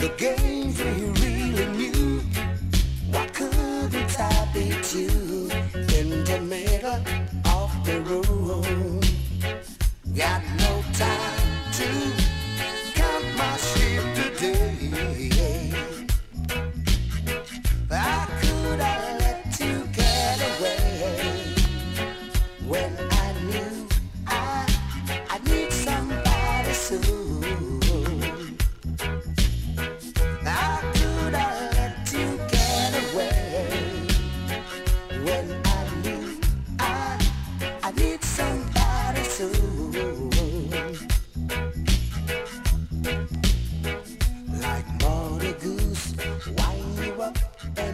The games we really knew, why couldn't I beat you in the middle of the room? Got no time to count my sheep today. How could I let you get away when I knew I need somebody soon? How could I let you get away when I knew I need somebody soon? Like Monty Goose, wind you up and